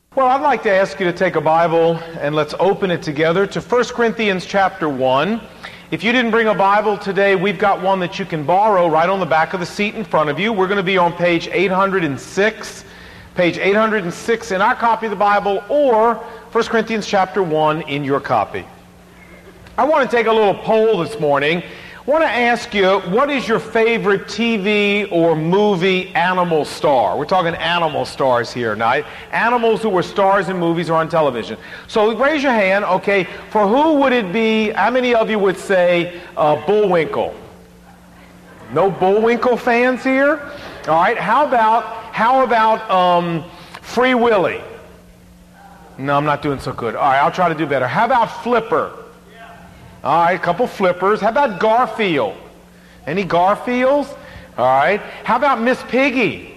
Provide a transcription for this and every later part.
Well, I'd like to ask you to take a Bible and let's open it together to 1 Corinthians chapter 1. If you didn't bring a Bible today, we've got one that you can borrow right on the back of the seat in front of you. We're going to be on page 806. Page 806 in our copy of the Bible, or 1 Corinthians chapter 1 in your copy. I want to take a little poll this morning. I want to ask you, what is your favorite TV or movie animal star? We're talking animal stars here tonight. Animals who were stars in movies or on television. So raise your hand. Okay, for who would it be? How many of you would say Bullwinkle? No Bullwinkle fans here? All right, how about Free Willy? No, I'm not doing so good. All right, I'll try to do better. How about Flipper? All right, a couple Flippers. How about Garfield? Any Garfields? All right. How about Miss Piggy?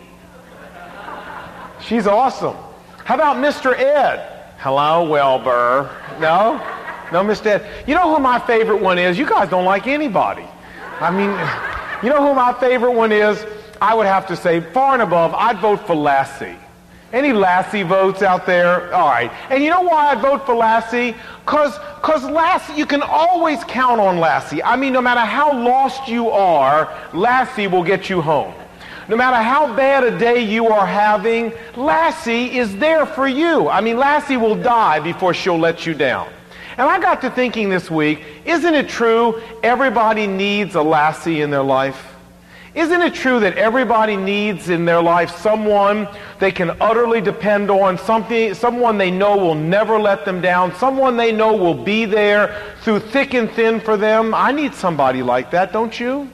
She's awesome. How about Mr. Ed? Hello, Wilbur. No, Mr. Ed. You know who my favorite one is? You guys don't like anybody. I mean, you know who my favorite one is? I would have to say, far and above, I'd vote for Lassie. Any Lassie votes out there? All right. And you know why I'd vote for Lassie? Because Lassie, you can always count on Lassie. I mean, no matter how lost you are, Lassie will get you home. No matter how bad a day you are having, Lassie is there for you. I mean, Lassie will die before she'll let you down. And I got to thinking this week, isn't it true everybody needs a Lassie in their life? Isn't it true that everybody needs in their life someone they can utterly depend on, someone they know will never let them down, someone they know will be there through thick and thin for them? I need somebody like that, don't you?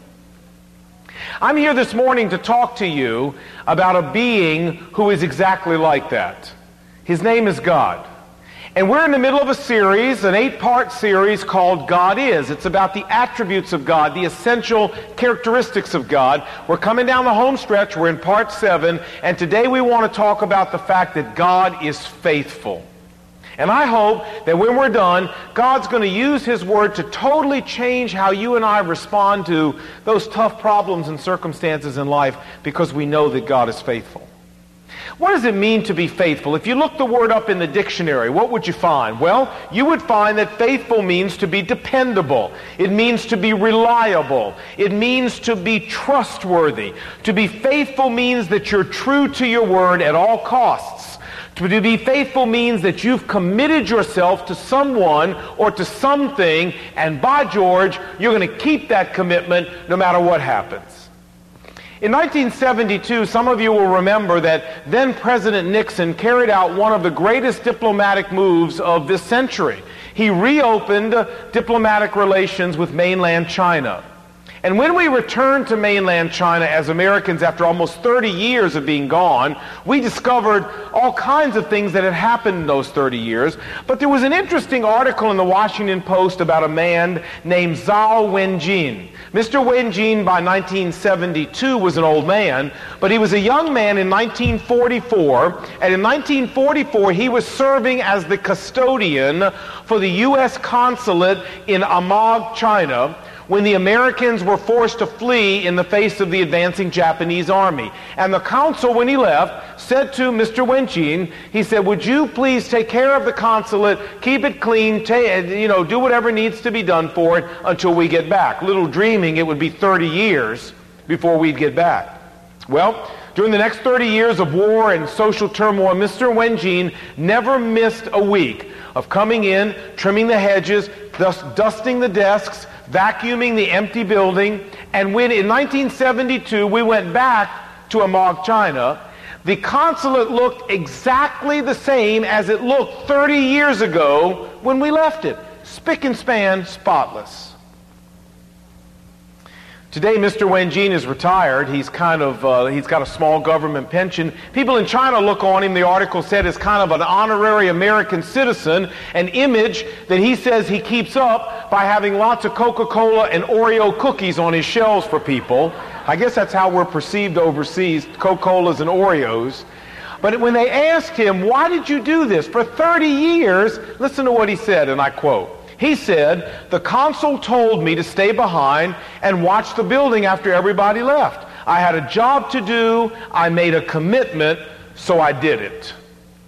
I'm here this morning to talk to you about a being who is exactly like that. His name is God. And we're in the middle of a series, an 8-part series called God Is. It's about the attributes of God, the essential characteristics of God. We're coming down the home stretch. We're in part 7. And today we want to talk about the fact that God is faithful. And I hope that when we're done, God's going to use His Word to totally change how you and I respond to those tough problems and circumstances in life, because we know that God is faithful. What does it mean to be faithful? If you look the word up in the dictionary, what would you find? Well, you would find that faithful means to be dependable. It means to be reliable. It means to be trustworthy. To be faithful means that you're true to your word at all costs. To be faithful means that you've committed yourself to someone or to something, and by George, you're going to keep that commitment no matter what happens. In 1972, some of you will remember that then President Nixon carried out one of the greatest diplomatic moves of this century. He reopened diplomatic relations with mainland China. And when we returned to mainland China as Americans after almost 30 years of being gone, we discovered all kinds of things that had happened in those 30 years. But there was an interesting article in the Washington Post about a man named Zhao Wenjin. Mr. Wenjin, by 1972, was an old man, but he was a young man in 1944. And in 1944, he was serving as the custodian for the U.S. consulate in Amag, China, when the Americans were forced to flee in the face of the advancing Japanese army. And the consul, when he left, said to Mr. Wenjin, he said, would you please take care of the consulate, keep it clean, do whatever needs to be done for it until we get back. Little dreaming it would be 30 years before we'd get back. Well, during the next 30 years of war and social turmoil, Mr. Wenjin never missed a week of coming in, trimming the hedges, dusting the desks, vacuuming the empty building. And when in 1972 we went back to Amag, China, the consulate looked exactly the same as it looked 30 years ago when we left it. Spick and span, spotless. Today, Mr. Wenjin is retired. He's got a small government pension. People in China look on him, the article said, as kind of an honorary American citizen, an image that he says he keeps up by having lots of Coca-Cola and Oreo cookies on his shelves for people. I guess that's how we're perceived overseas, Coca-Colas and Oreos. But when they asked him, why did you do this for 30 years? Listen to what he said, and I quote. He said, the consul told me to stay behind and watch the building after everybody left. I had a job to do. I made a commitment, so I did it.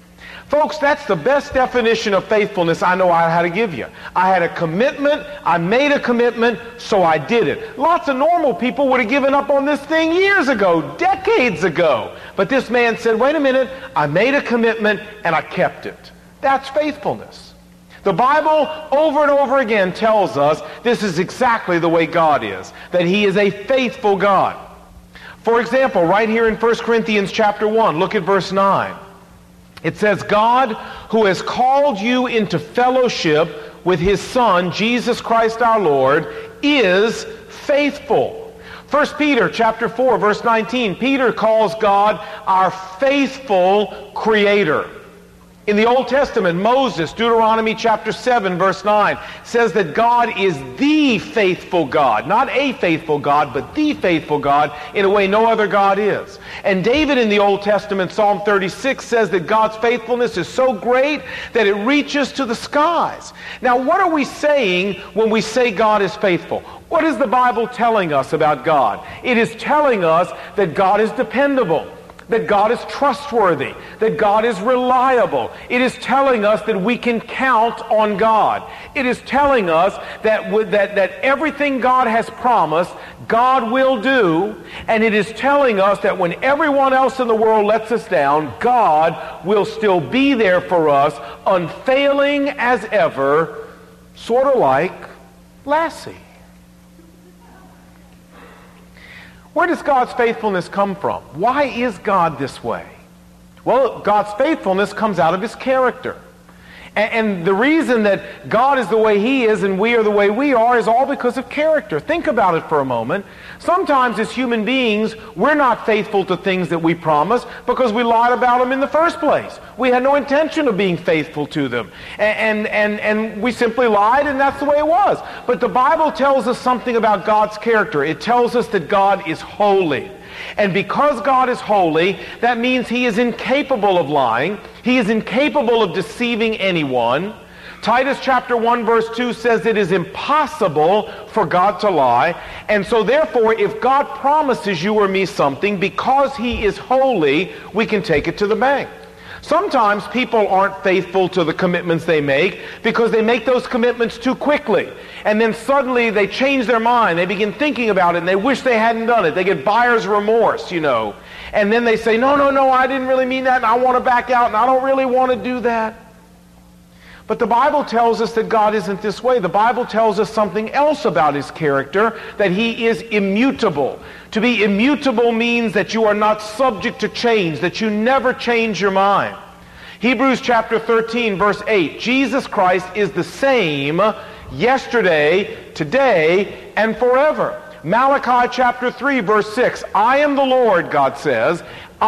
Folks, that's the best definition of faithfulness I know how to give you. I had a commitment, I made a commitment, so I did it. Lots of normal people would have given up on this thing years ago, decades ago. But this man said, wait a minute, I made a commitment and I kept it. That's faithfulness. The Bible over and over again tells us this is exactly the way God is, that He is a faithful God. For example, right here in 1 Corinthians chapter 1, look at verse 9. It says, God, who has called you into fellowship with His Son, Jesus Christ our Lord, is faithful. 1 Peter chapter 4, verse 19, Peter calls God our faithful Creator. In the Old Testament, Moses, Deuteronomy chapter 7, verse 9, says that God is the faithful God. Not a faithful God, but the faithful God in a way no other God is. And David in the Old Testament, Psalm 36, says that God's faithfulness is so great that it reaches to the skies. Now, what are we saying when we say God is faithful? What is the Bible telling us about God? It is telling us that God is dependable, that God is trustworthy, that God is reliable. It is telling us that we can count on God. It is telling us that everything God has promised, God will do. And it is telling us that when everyone else in the world lets us down, God will still be there for us, unfailing as ever, sort of like Lassie. Where does God's faithfulness come from? Why is God this way? Well, God's faithfulness comes out of His character. And the reason that God is the way He is and we are the way we are is all because of character. Think about it for a moment. Sometimes as human beings, we're not faithful to things that we promise because we lied about them in the first place. We had no intention of being faithful to them. And we simply lied, and that's the way it was. But the Bible tells us something about God's character. It tells us that God is holy. And because God is holy, that means He is incapable of lying. He is incapable of deceiving anyone. Titus chapter 1 verse 2 says it is impossible for God to lie. And so therefore, if God promises you or me something, because He is holy, we can take it to the bank. Sometimes people aren't faithful to the commitments they make because they make those commitments too quickly. And then suddenly they change their mind. They begin thinking about it and they wish they hadn't done it. They get buyer's remorse, And then they say, no, I didn't really mean that and I want to back out and I don't really want to do that. But the Bible tells us that God isn't this way. The Bible tells us something else about His character, that He is immutable. To be immutable means that you are not subject to change, that you never change your mind. Hebrews chapter 13, verse 8, Jesus Christ is the same yesterday, today, and forever. Malachi chapter 3, verse 6, I am the Lord, God says,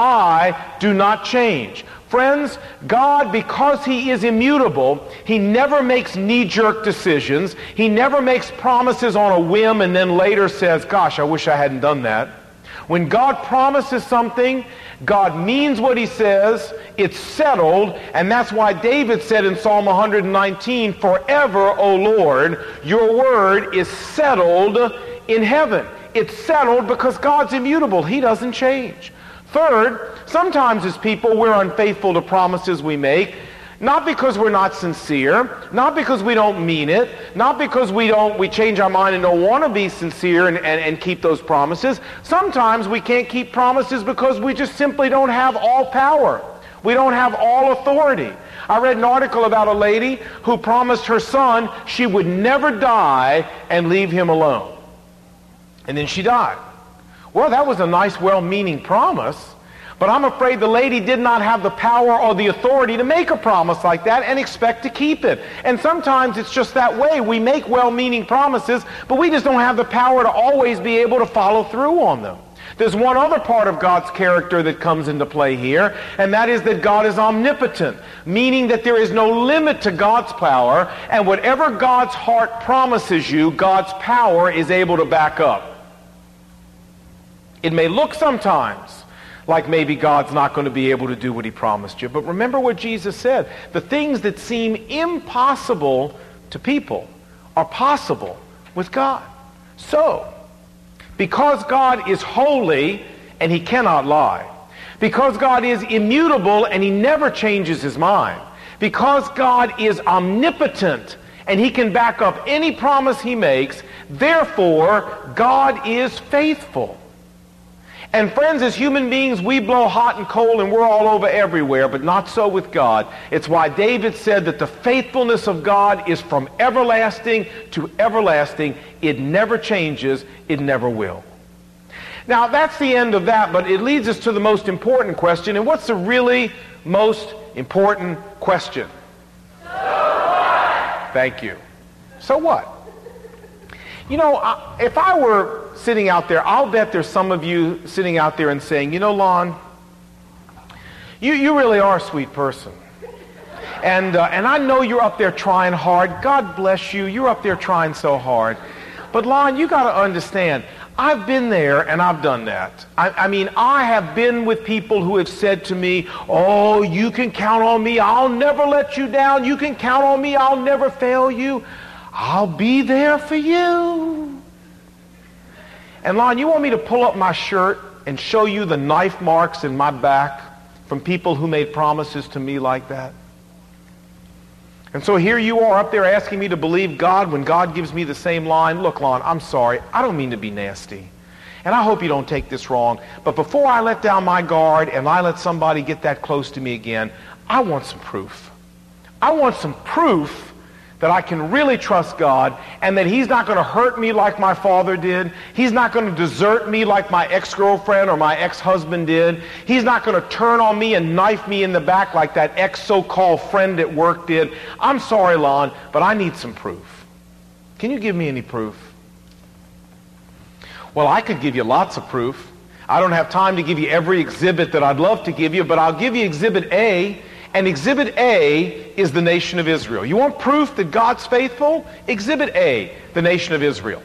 I do not change. Friends, God, because He is immutable, He never makes knee-jerk decisions. He never makes promises on a whim and then later says, gosh, I wish I hadn't done that. When God promises something, God means what He says, it's settled, and that's why David said in Psalm 119, forever, O Lord, your word is settled in heaven. It's settled because God's immutable. He doesn't change. Third, sometimes as people we're unfaithful to promises we make, not because we're not sincere, not because we don't mean it, not because we change our mind and don't want to be sincere and keep those promises. Sometimes we can't keep promises because we just simply don't have all power. We don't have all authority. I read an article about a lady who promised her son she would never die and leave him alone. And then she died. Well, that was a nice, well-meaning promise, but I'm afraid the lady did not have the power or the authority to make a promise like that and expect to keep it. And sometimes it's just that way. We make well-meaning promises, but we just don't have the power to always be able to follow through on them. There's one other part of God's character that comes into play here, and that is that God is omnipotent, meaning that there is no limit to God's power, and whatever God's heart promises you, God's power is able to back up. It may look sometimes like maybe God's not going to be able to do what He promised you, but remember what Jesus said. The things that seem impossible to people are possible with God. So, because God is holy and He cannot lie, Because God is immutable and he never changes his mind. Because God is omnipotent and he can back up any promise he makes, therefore God is faithful. And friends, as human beings, we blow hot and cold and we're all over everywhere, but not so with God. It's why David said that the faithfulness of God is from everlasting to everlasting. It never changes. It never will. Now, that's the end of that, but it leads us to the most important question. And what's the really most important question? So what? Thank you. So what? You know, if I were sitting out there, I'll bet there's some of you sitting out there and saying, you know, Lon, you really are a sweet person. And I know you're up there trying hard. God bless you. You're up there trying so hard. But Lon, you got to understand, I've been there and I've done that. I mean, I have been with people who have said to me, oh, you can count on me. I'll never let you down. You can count on me. I'll never fail you. I'll be there for you. And Lon, you want me to pull up my shirt and show you the knife marks in my back from people who made promises to me like that? And so here you are up there asking me to believe God when God gives me the same line. Look, Lon, I'm sorry. I don't mean to be nasty. And I hope you don't take this wrong. But before I let down my guard and I let somebody get that close to me again, I want some proof. I want some proof that I can really trust God and that he's not going to hurt me like my father did. He's not going to desert me like my ex-girlfriend or my ex-husband did. He's not going to turn on me and knife me in the back like that ex-so-called friend at work did. I'm sorry, Lon, but I need some proof. Can you give me any proof? Well, I could give you lots of proof. I don't have time to give you every exhibit that I'd love to give you, but I'll give you Exhibit A. And Exhibit A is the nation of Israel. You want proof that God's faithful? Exhibit A, the nation of Israel.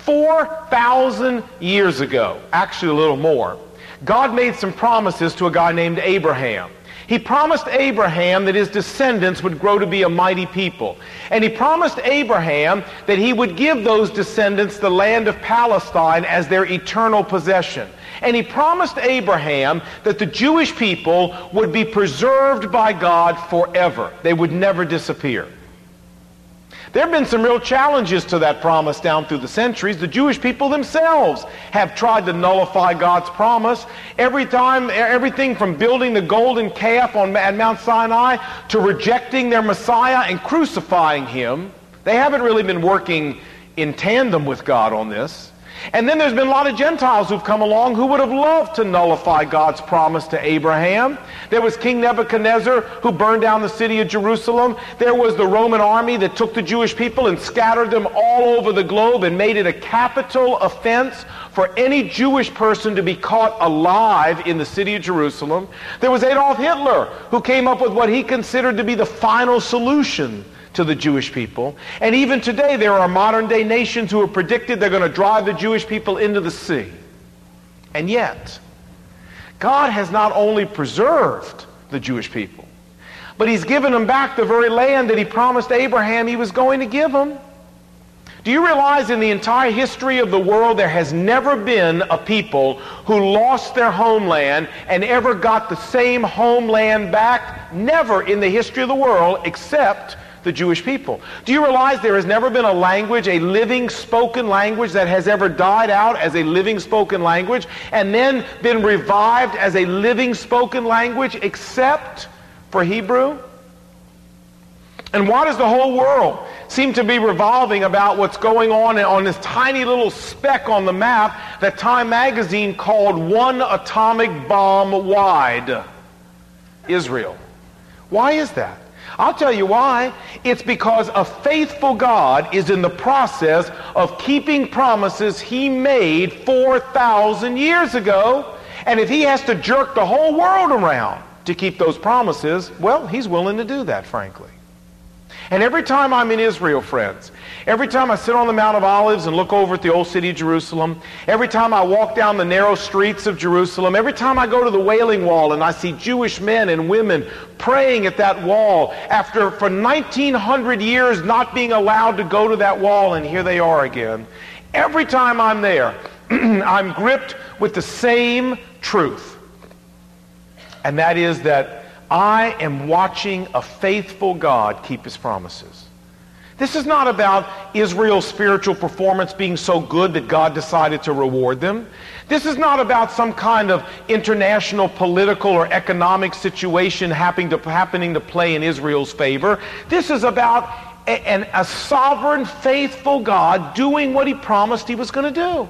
4,000 years ago, actually a little more, God made some promises to a guy named Abraham. He promised Abraham that his descendants would grow to be a mighty people. And he promised Abraham that he would give those descendants the land of Palestine as their eternal possession. And he promised Abraham that the Jewish people would be preserved by God forever. They would never disappear. There have been some real challenges to that promise down through the centuries. The Jewish people themselves have tried to nullify God's promise. Everything from building the golden calf at Mount Sinai to rejecting their Messiah and crucifying him. They haven't really been working in tandem with God on this. And then there's been a lot of Gentiles who've come along who would have loved to nullify God's promise to Abraham. There was King Nebuchadnezzar who burned down the city of Jerusalem. There was the Roman army that took the Jewish people and scattered them all over the globe and made it a capital offense for any Jewish person to be caught alive in the city of Jerusalem. There was Adolf Hitler who came up with what he considered to be the final solution to the Jewish people. And even today there are modern day nations who have predicted they're going to drive the Jewish people into the sea. And yet, God has not only preserved the Jewish people, but he's given them back the very land that he promised Abraham he was going to give them. Do you realize in the entire history of the world there has never been a people who lost their homeland and ever got the same homeland back? Never in the history of the world except the Jewish people. Do you realize there has never been a language, a living spoken language that has ever died out as a living spoken language and then been revived as a living spoken language except for Hebrew? And why does the whole world seem to be revolving about what's going on this tiny little speck on the map that Time magazine called one atomic bomb wide? Israel. Why is that? I'll tell you why. It's because a faithful God is in the process of keeping promises he made 4,000 years ago. And if he has to jerk the whole world around to keep those promises, well, he's willing to do that, frankly. And every time I'm in Israel, friends, every time I sit on the Mount of Olives and look over at the old city of Jerusalem, every time I walk down the narrow streets of Jerusalem, every time I go to the Wailing Wall and I see Jewish men and women praying at that wall after for 1,900 years not being allowed to go to that wall, and here they are again. Every time I'm there, I'm gripped with the same truth. And that is that I am watching a faithful God keep his promises. This is not about Israel's spiritual performance being so good that God decided to reward them. This is not about some kind of international political or economic situation happening to play in Israel's favor. This is about a sovereign, faithful God doing what he promised he was going to do.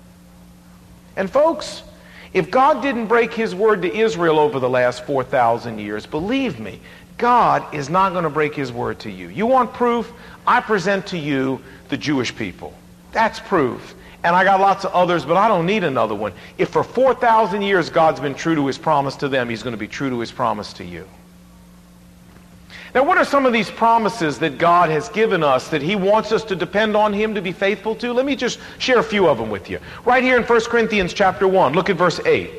And folks, if God didn't break his word to Israel over the last 4,000 years, believe me, God is not going to break his word to you. You want proof? I present to you the Jewish people. That's proof. And I got lots of others, but I don't need another one. If for 4,000 years God's been true to his promise to them, he's going to be true to his promise to you. Now, what are some of these promises that God has given us that he wants us to depend on him to be faithful to? Let me just share a few of them with you. Right here in 1 Corinthians chapter 1, look at verse 8.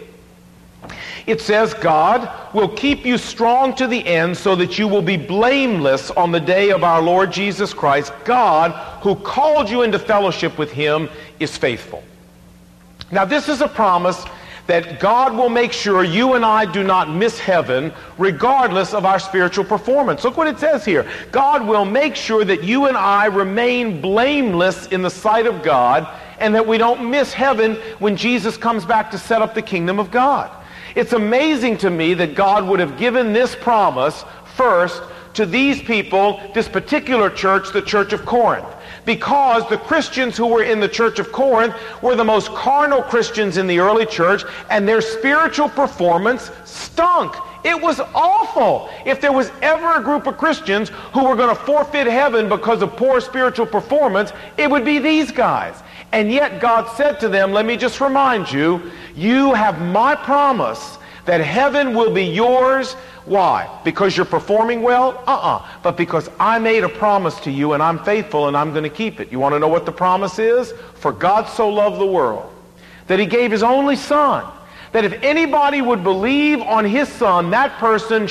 It says, God will keep you strong to the end so that you will be blameless on the day of our Lord Jesus Christ. God, who called you into fellowship with him, is faithful. Now, this is a promise that God will make sure you and I do not miss heaven regardless of our spiritual performance. Look what it says here. God will make sure that you and I remain blameless in the sight of God and that we don't miss heaven when Jesus comes back to set up the kingdom of God. It's amazing to me that God would have given this promise first to these people, this particular church, the Church of Corinth. Because the Christians who were in the Church of Corinth were the most carnal Christians in the early church, and their spiritual performance stunk. It was awful. If there was ever a group of Christians who were going to forfeit heaven because of poor spiritual performance, it would be these guys. And yet God said to them, let me just remind you, you have my promise that heaven will be yours. Why? Because you're performing well? But because I made a promise to you and I'm faithful and I'm going to keep it. You want to know what the promise is? For God so loved the world that he gave his only son, that if anybody would believe on his son, that person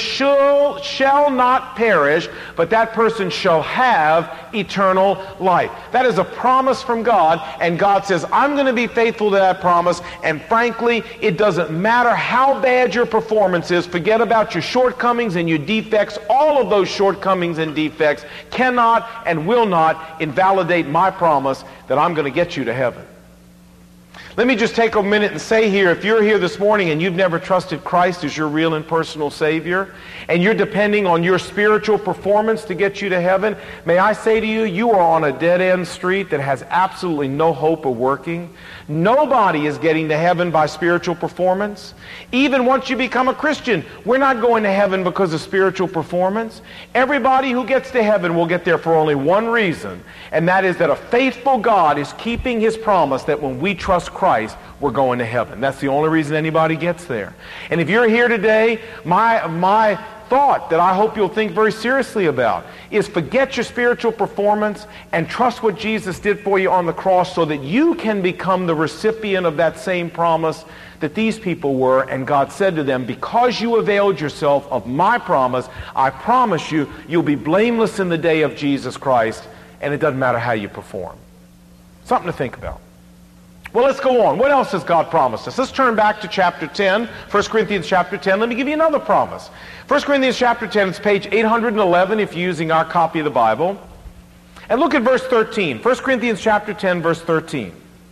shall not perish, but that person shall have eternal life. That is a promise from God, and God says, I'm going to be faithful to that promise, and frankly, it doesn't matter how bad your performance is. Forget about your shortcomings and your defects. All of those shortcomings and defects cannot and will not invalidate my promise that I'm going to get you to heaven. Let me just take a minute and say here, if you're here this morning and you've never trusted Christ as your real and personal Savior, and you're depending on your spiritual performance to get you to heaven, may I say to you, you are on a dead-end street that has absolutely no hope of working. Nobody is getting to heaven by spiritual performance. Even once you become a Christian, we're not going to heaven because of spiritual performance. Everybody who gets to heaven will get there for only one reason, and that is that a faithful God is keeping his promise that when we trust Christ, we're going to heaven. That's the only reason anybody gets there. And if you're here today, my thought that I hope you'll think very seriously about is forget your spiritual performance and trust what Jesus did for you on the cross so that you can become the recipient of that same promise that these people were. And God said to them, because you availed yourself of my promise, I promise you, you'll be blameless in the day of Jesus Christ, and it doesn't matter how you perform. Something to think about. Well, let's go on. What else has God promised us? Let's turn back to chapter 10, 1 Corinthians chapter 10. Let me give you another promise. 1 Corinthians chapter 10, it's page 811 if you're using our copy of the Bible. And look at verse 13. 1 Corinthians chapter 10, verse 13.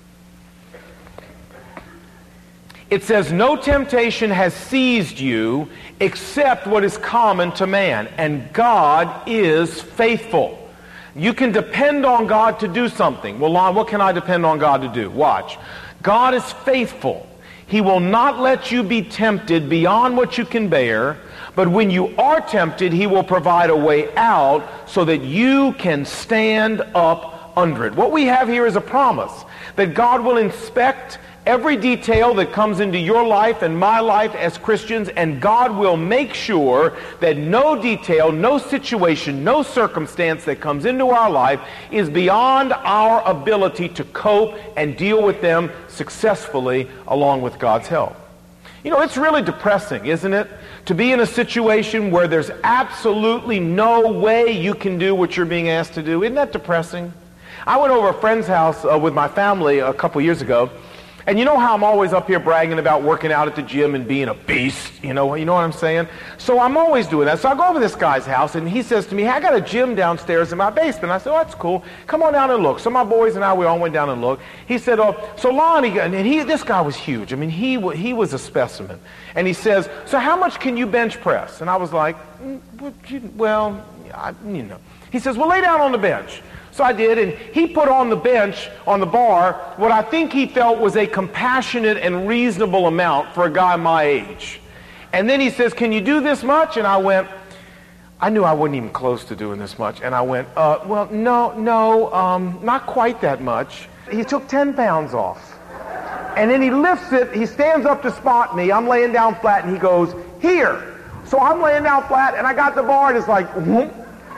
It says, no temptation has seized you except what is common to man, and God is faithful. You can depend on God to do something. Well, Lon, what can I depend on God to do? Watch. God is faithful. He will not let you be tempted beyond what you can bear, but when you are tempted, he will provide a way out so that you can stand up under it. What we have here is a promise that God will inspect every detail that comes into your life and my life as Christians, and God will make sure that no detail, no situation, no circumstance that comes into our life is beyond our ability to cope and deal with them successfully along with God's help. You know, it's really depressing, isn't it, to be in a situation where there's absolutely no way you can do what you're being asked to do. Isn't that depressing? I went over a friend's house with my family a couple years ago, And you know how I'm always up here bragging about working out at the gym and being a beast, you know what I'm saying? So I'm always doing that. So I go over to this guy's house, and he says to me, hey, I got a gym downstairs in my basement. I said, oh, that's cool. Come on down and look. So my boys and I, we all went down and looked. He said, so Lonnie, this guy was huge. I mean, he was a specimen. And he says, so how much can you bench press? And I was like, well, He says, well, lay down on the bench. So I did, and he put on the bench, on the bar, what I think he felt was a compassionate and reasonable amount for a guy my age. And then he says, can you do this much? And I went, I knew I wasn't even close to doing this much. And I went, well, no, not quite that much. He took 10 pounds off. And then he lifts it, he stands up to spot me. I'm laying down flat, and he goes, here. So I'm laying down flat, and I got the bar, and it's like, whoop.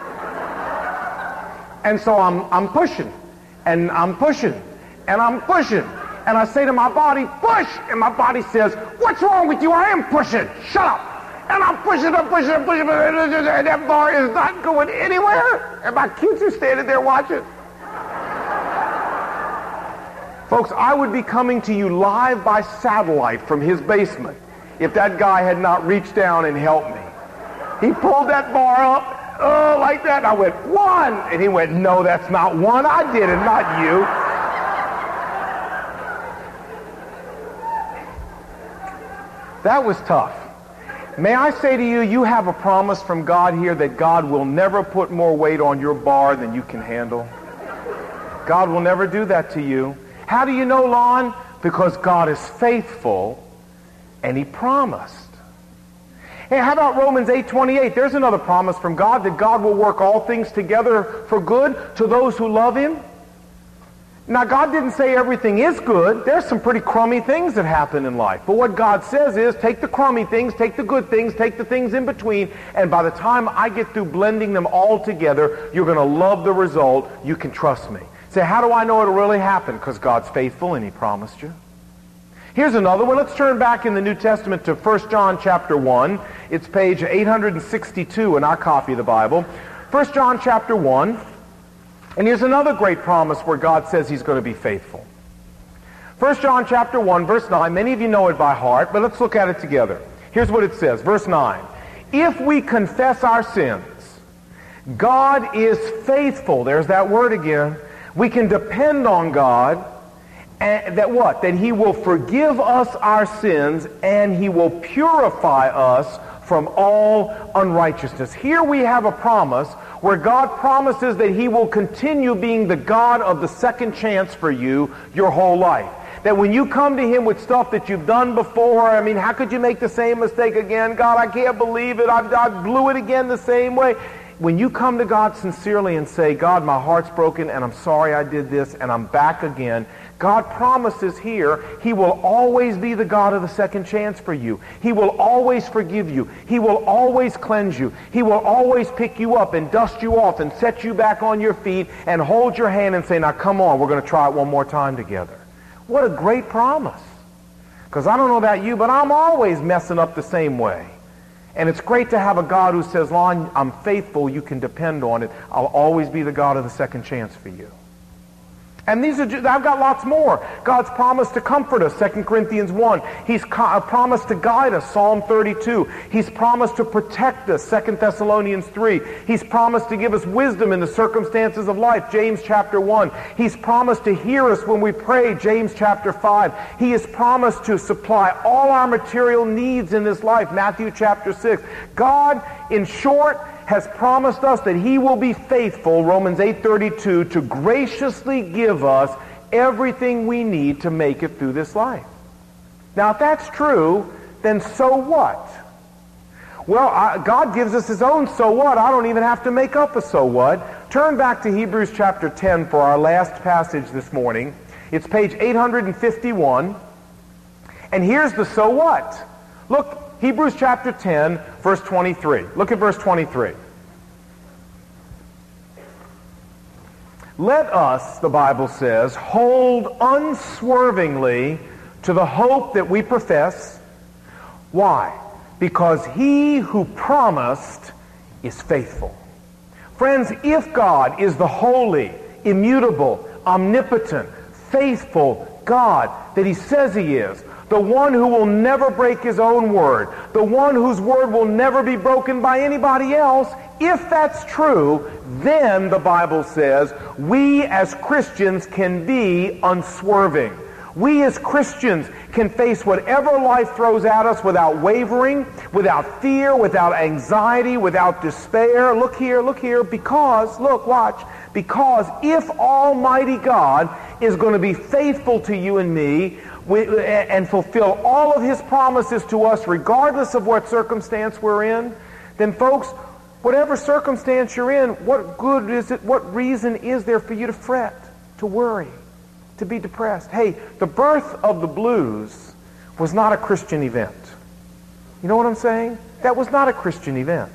And so I'm pushing, and I'm pushing, and I'm pushing. And I say to my body, push! And my body says, what's wrong with you? I am pushing. Shut up! And I'm pushing, and that bar is not going anywhere. And my kids are standing there watching. Folks, I would be coming to you live by satellite from his basement if that guy had not reached down and helped me. He pulled that bar up, like that. And I went, 1. And he went, no, that's not 1. I did it, not you. That was tough. May I say to you, you have a promise from God here that God will never put more weight on your bar than you can handle. God will never do that to you. How do you know, Lon? Because God is faithful, and he promised. Hey, how about Romans 8:28? There's another promise from God, that God will work all things together for good to those who love him. Now, God didn't say everything is good. There's some pretty crummy things that happen in life. But what God says is, take the crummy things, take the good things, take the things in between, and by the time I get through blending them all together, you're going to love the result. You can trust me. Say, how do I know it'll really happen? Because God's faithful and he promised you. Here's another one. Let's turn back in the New Testament to 1 John chapter 1. It's page 862 in our copy of the Bible. 1 John chapter 1. And here's another great promise where God says he's going to be faithful. 1 John chapter 1, verse 9. Many of you know it by heart, but let's look at it together. Here's what it says. Verse 9. If we confess our sins, God is faithful. There's that word again. We can depend on God. And that what? That he will forgive us our sins and he will purify us from all unrighteousness. Here we have a promise where God promises that he will continue being the God of the second chance for you your whole life. That when you come to him with stuff that you've done before, I mean, how could you make the same mistake again? God, I can't believe it. I blew it again the same way. When you come to God sincerely and say, God, my heart's broken and I'm sorry I did this and I'm back again, God promises here he will always be the God of the second chance for you. He will always forgive you. He will always cleanse you. He will always pick you up and dust you off and set you back on your feet and hold your hand and say, now come on, we're going to try it one more time together. What a great promise. Because I don't know about you, but I'm always messing up the same way. And it's great to have a God who says, Lon, I'm faithful, you can depend on it. I'll always be the God of the second chance for you. And these are, I've got lots more. God's promised to comfort us, 2 Corinthians 1. He's promised to guide us, Psalm 32. He's promised to protect us, 2 Thessalonians 3. He's promised to give us wisdom in the circumstances of life, James chapter 1. He's promised to hear us when we pray, James chapter 5. He has promised to supply all our material needs in this life, Matthew chapter 6. God, in short, has promised us that he will be faithful, Romans 8:32, to graciously give us everything we need to make it through this life. Now, if that's true, then so what? Well, God gives us his own so what. I don't even have to make up a so what. Turn back to Hebrews chapter 10 for our last passage this morning. It's page 851. And here's the so what. Look, Hebrews chapter 10, verse 23. Look at verse 23. Let us, the Bible says, hold unswervingly to the hope that we profess. Why? Because he who promised is faithful. Friends, if God is the holy, immutable, omnipotent, faithful, God that he says he is, the one who will never break his own word, the one whose word will never be broken by anybody else, if that's true, then the Bible says we as Christians can be unswerving. We as Christians can face whatever life throws at us without wavering, without fear, without anxiety, without despair. Look here, because, look, watch, because if Almighty God is going to be faithful to you and me and fulfill all of his promises to us regardless of what circumstance we're in, then folks, whatever circumstance you're in, what good is it, what reason is there for you to fret, to worry, to be depressed? Hey, the birth of the blues was not a Christian event. You know what I'm saying? That was not a Christian event.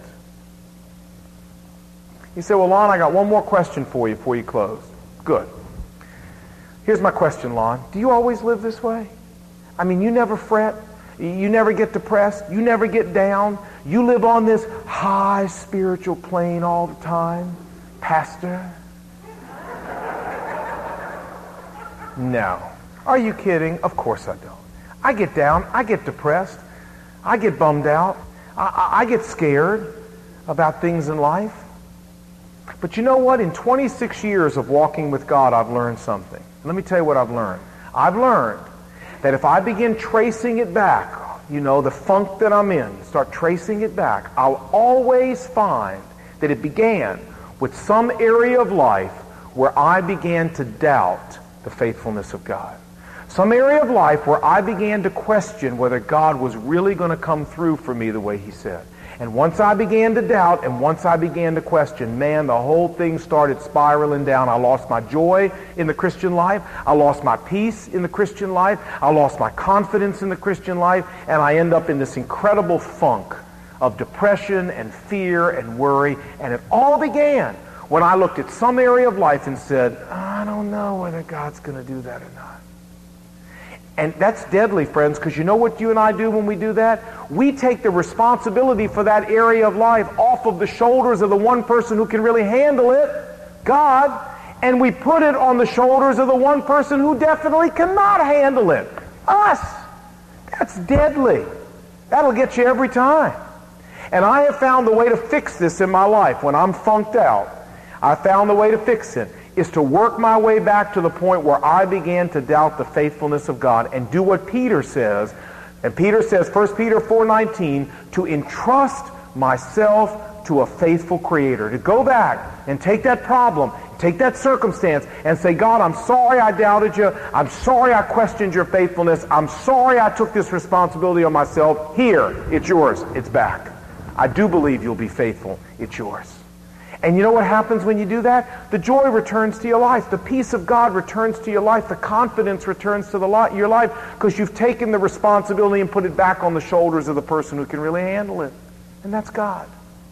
You say, well, Lon, I got one more question for you before you close. Good. Here's my question, Lon. Do you always live this way? I mean, you never fret. You never get depressed. You never get down. You live on this high spiritual plane all the time, Pastor? No. Are you kidding? Of course I don't. I get down. I get depressed. I get bummed out. I get scared about things in life. But you know what? In 26 years of walking with God, I've learned something. Let me tell you what I've learned. I've learned that if I begin tracing it back, you know, the funk that I'm in, start tracing it back, I'll always find that it began with some area of life where I began to doubt the faithfulness of God. Some area of life where I began to question whether God was really going to come through for me the way he said. And once I began to doubt and once I began to question, man, the whole thing started spiraling down. I lost my joy in the Christian life. I lost my peace in the Christian life. I lost my confidence in the Christian life. And I end up in this incredible funk of depression and fear and worry. And it all began when I looked at some area of life and said, I don't know whether God's going to do that or not. And that's deadly, friends, because you know what you and I do when we do that? We take the responsibility for that area of life off of the shoulders of the one person who can really handle it, God, and we put it on the shoulders of the one person who definitely cannot handle it, us. That's deadly. That'll get you every time. And I have found the way to fix this in my life when I'm funked out. I found the way to fix it is to work my way back to the point where I began to doubt the faithfulness of God and do what Peter says. And Peter says, 1 Peter 4:19, to entrust myself to a faithful Creator. To go back and take that problem, take that circumstance, and say, God, I'm sorry I doubted you. I'm sorry I questioned your faithfulness. I'm sorry I took this responsibility on myself. Here, it's yours. It's back. I do believe you'll be faithful. It's yours. And you know what happens when you do that? The joy returns to your life. The peace of God returns to your life. The confidence returns to your life because you've taken the responsibility and put it back on the shoulders of the person who can really handle it. And that's God.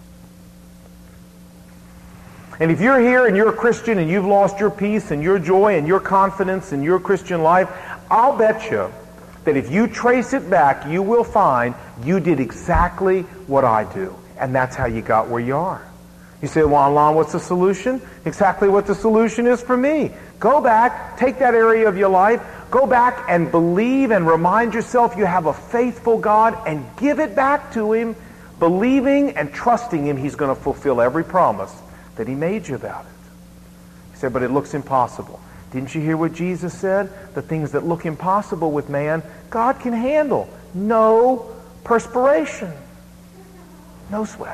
And if you're here and you're a Christian and you've lost your peace and your joy and your confidence in your Christian life, I'll bet you that if you trace it back, you will find you did exactly what I do. And that's how you got where you are. You say, well, Lon, what's the solution? Exactly what the solution is for me. Go back, take that area of your life, go back and believe and remind yourself you have a faithful God and give it back to him, believing and trusting him he's going to fulfill every promise that he made you about it. He said, but it looks impossible. Didn't you hear what Jesus said? The things that look impossible with man, God can handle. No perspiration. No sweat.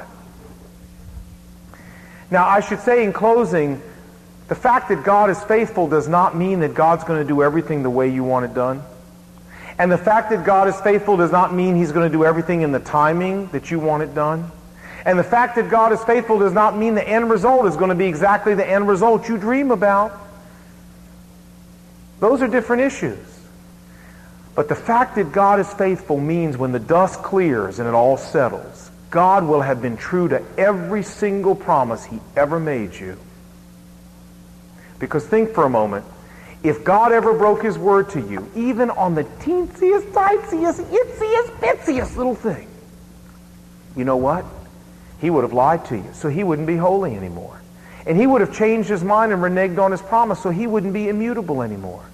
Now, I should say in closing, the fact that God is faithful does not mean that God's going to do everything the way you want it done. And the fact that God is faithful does not mean he's going to do everything in the timing that you want it done. And the fact that God is faithful does not mean the end result is going to be exactly the end result you dream about. Those are different issues. But the fact that God is faithful means when the dust clears and it all settles, God will have been true to every single promise he ever made you. Because think for a moment, if God ever broke his word to you, even on the teensiest, tiniest, itsiest, bitsiest little thing, you know what? He would have lied to you, so he wouldn't be holy anymore. And he would have changed his mind and reneged on his promise, so he wouldn't be immutable anymore.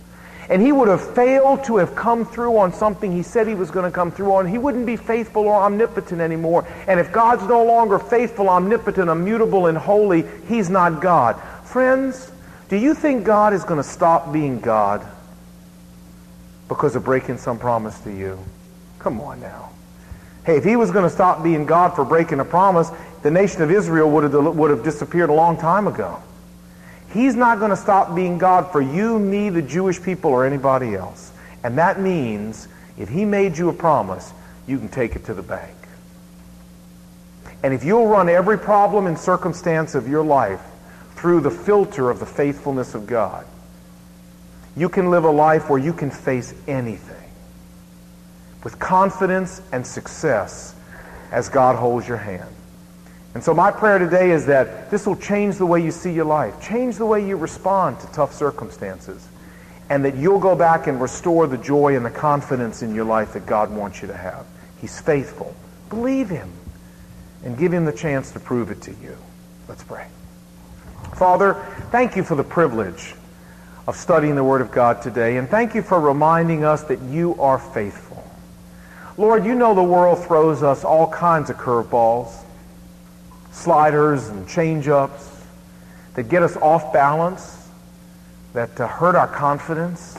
and he would have failed to have come through on something he said he was going to come through on, he wouldn't be faithful or omnipotent anymore. And if God's no longer faithful, omnipotent, immutable, and holy, he's not God. Friends, do you think God is going to stop being God because of breaking some promise to you? Come on now. Hey, if he was going to stop being God for breaking a promise, the nation of Israel would have disappeared a long time ago. He's not going to stop being God for you, me, the Jewish people, or anybody else. And that means if he made you a promise, you can take it to the bank. And if you'll run every problem and circumstance of your life through the filter of the faithfulness of God, you can live a life where you can face anything with confidence and success as God holds your hand. And so my prayer today is that this will change the way you see your life, change the way you respond to tough circumstances, and that you'll go back and restore the joy and the confidence in your life that God wants you to have. He's faithful. Believe him and give him the chance to prove it to you. Let's pray. Father, thank you for the privilege of studying the Word of God today, and thank you for reminding us that you are faithful. Lord, you know the world throws us all kinds of curveballs, sliders and change-ups that get us off balance, that hurt our confidence.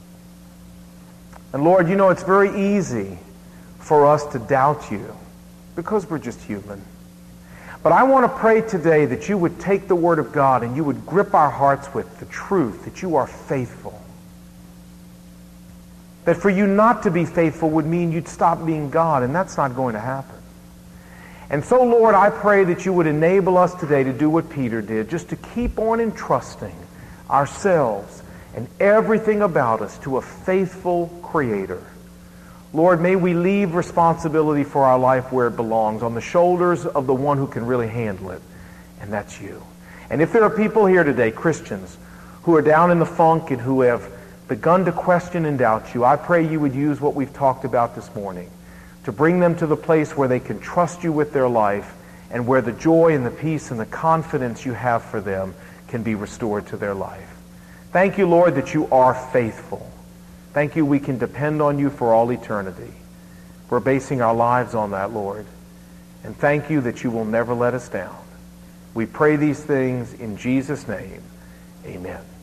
And Lord, you know it's very easy for us to doubt you because we're just human. But I want to pray today that you would take the Word of God and you would grip our hearts with the truth that you are faithful. That for you not to be faithful would mean you'd stop being God, and that's not going to happen. And so, Lord, I pray that you would enable us today to do what Peter did, just to keep on entrusting ourselves and everything about us to a faithful Creator. Lord, may we leave responsibility for our life where it belongs, on the shoulders of the one who can really handle it, and that's you. And if there are people here today, Christians, who are down in the funk and who have begun to question and doubt you, I pray you would use what we've talked about this morning to bring them to the place where they can trust you with their life and where the joy and the peace and the confidence you have for them can be restored to their life. Thank you, Lord, that you are faithful. Thank you we can depend on you for all eternity. We're basing our lives on that, Lord. And thank you that you will never let us down. We pray these things in Jesus' name. Amen.